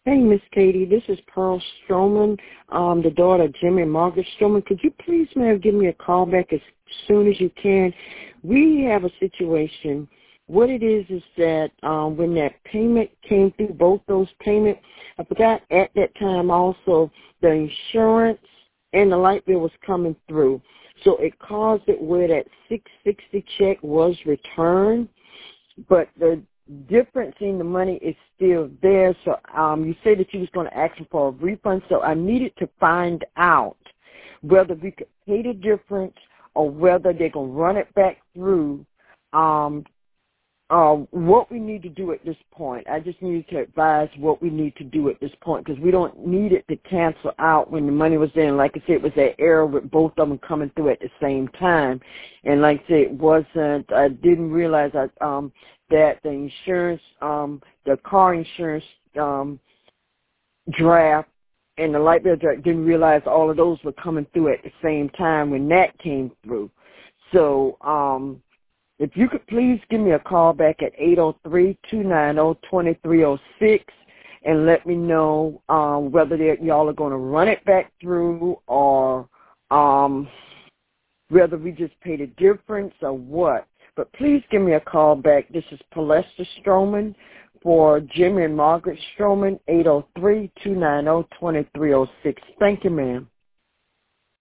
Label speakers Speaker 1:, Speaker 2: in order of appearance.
Speaker 1: Hey, Miss Katie, this is Pearl Stroman, the daughter of Jimmy and Margaret Stroman. Could you please, ma'am, give me a call back as soon as you can? We have a situation. What it is that when that payment came through, both those payments, I forgot at that time also the insurance and the light bill was coming through. So it caused it where that $660 check was returned, but the difference in the money is still there. So you said that you was going to ask them for a refund, so I needed to find out whether we could pay the difference or whether they're going to run it back through. What we need to do at this point. I just need to advise what we need to do at this point because we don't need it to cancel out when the money was in. Like I said, it was that error with both of them coming through at the same time. And like I said, I didn't realize that the insurance, the car insurance draft and the light bill draft, didn't realize all of those were coming through at the same time when that came through. So, if you could please give me a call back at 803-290-2306 and let me know whether y'all are going to run it back through or whether we just pay the difference or what. But please give me a call back. This is Palesta Stroman for Jimmy and Margaret Stroman, 803-290-2306. Thank you, ma'am.